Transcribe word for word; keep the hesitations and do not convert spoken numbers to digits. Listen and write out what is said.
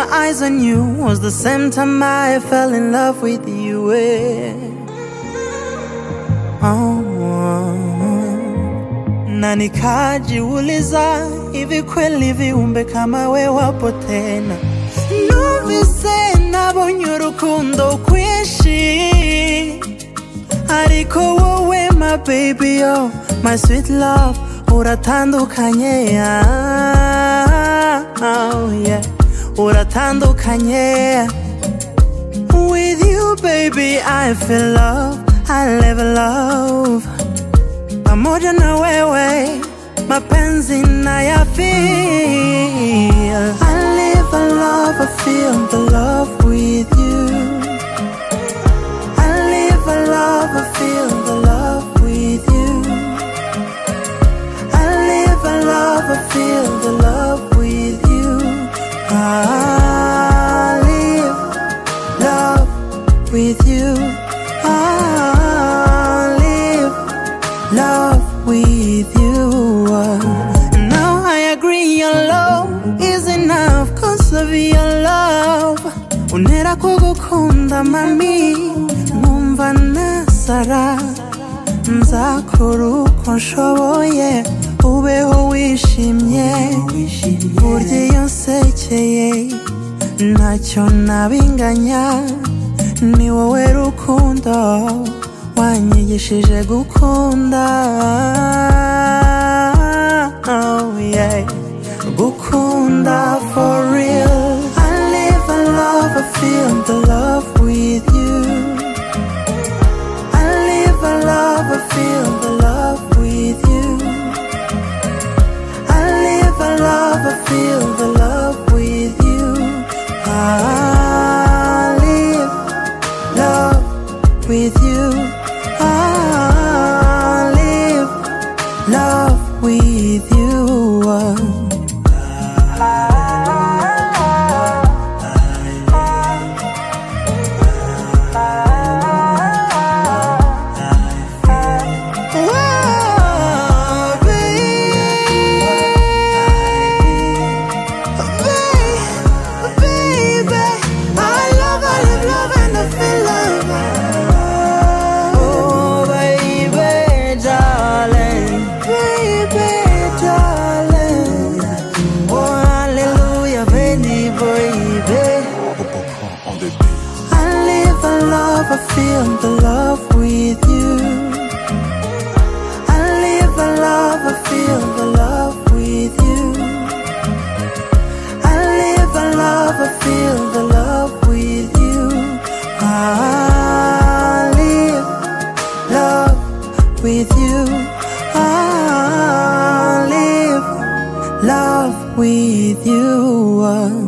eyes on you was the same time I fell in love with you. eh. Oh, na nikajiuliza, hivi kweli viumbe kama we wapo tena? Numvise nabonye urukundo kwinshi, ariko wowe my baby, oh my sweet love, uratandukanye. Oh yeah, uratandukanye. With you baby I feel love, I live love. Pamoja na wewe mapenzi na ya feel. I live a love, I feel the love with you. I live a love, I feel the love with you. I live a love, I feel the love with you. I live love with you. I live love with you. Now I agree your love is enough cause of your love. Unera kugukunda mami, nkumva nasara. Nzakora uko nshoboye ubeho wishimye. Burya iyo nsekeye ntacyo nabinganya. Ni wowe rukundo wanyigishije gukunda. Oh yeah, gukunda for real. I live a love, I feel the love with you. I live a love, I feel the love with you. I live a love, I feel the love with you. I live love with you. I live love with you. I feel the love with you. I live a love, I feel the love with you. I live a love, I feel the love with you. I live love with you. I live love with you.